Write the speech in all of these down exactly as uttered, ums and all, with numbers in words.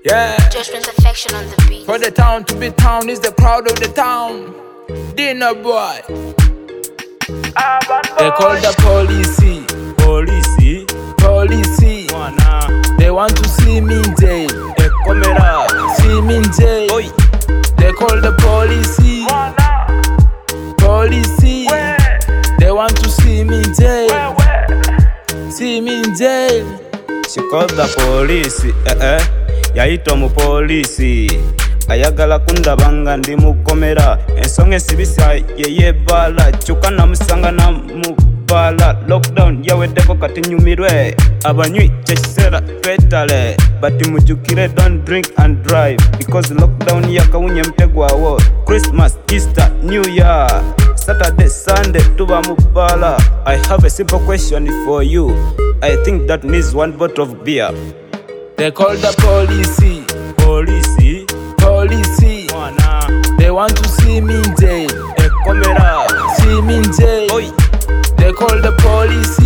Yeah. Judgment affection on the beat. For the town to be town is the crowd of the town. Dinner boy. They call the police. Police, Police. mwana, They want to see me in jail. ekomera, See me in jail. oi, They call the police. Police. They want to see me in jail. See me in jail. she called the police, eh eh, yayita omupoliisi ayagala kundabanga ndi mukomera ensonga esibisa yeyebala kyuka namusanga namubala lockdown yaweddeko kati nyumirwe abanywi kyekiseera twetale bati mujukire don't drink and drive because lockdown yakawunya mutegwawo Christmas, Easter, New Year, Saturday, Sunday tuba mubala. I have a simple question for you. I think that needs one bottle of beer. They call the police. Police, Police. mwana, They want to see me in jail. ekomera, See me in jail. oi, They call the police.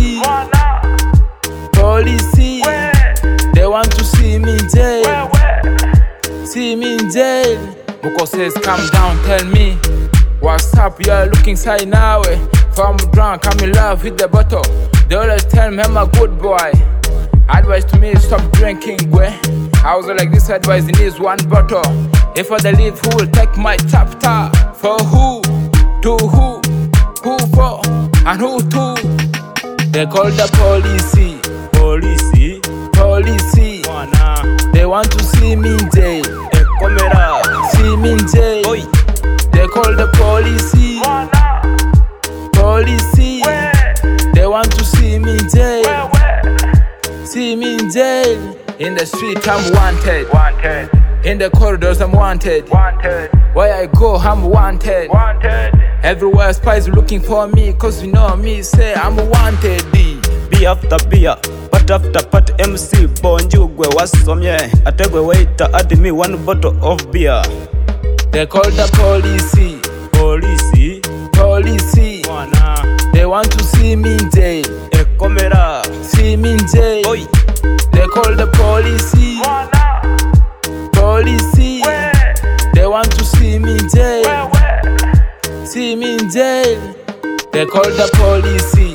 Police. They want to see me in jail. See me in jail. Muko says, calm down, tell me what's up, you're looking side now. If I'm drunk, I'm in love with the bottle. They always tell me I'm a good boy. Advice to me, stop drinking, boy. I was like, this advice needs one bottle. If I leave, who will take my chapter? For who? To who? Who for? And who to? They call the police. police, Police. mwana, They want to see me in jail. ekomera, See me in jail. oi, They call the police. Police. They want to see me in jail. See me in jail. In the street, I'm wanted. Wanted, In the corridors, I'm wanted. wanted, Where I go, I'm wanted. wanted. Everywhere, spies looking for me, cause you know me, say I'm wanted. beer after beer, part after part, M C bonju gwe wasomye ate gwe waita add me one bottle of beer. They call the police. Police, Police. mwana, They want to see me in jail. ekomera, See me in jail. oi, They call the police. Police. They want to see me in jail. See me in jail. They call the police.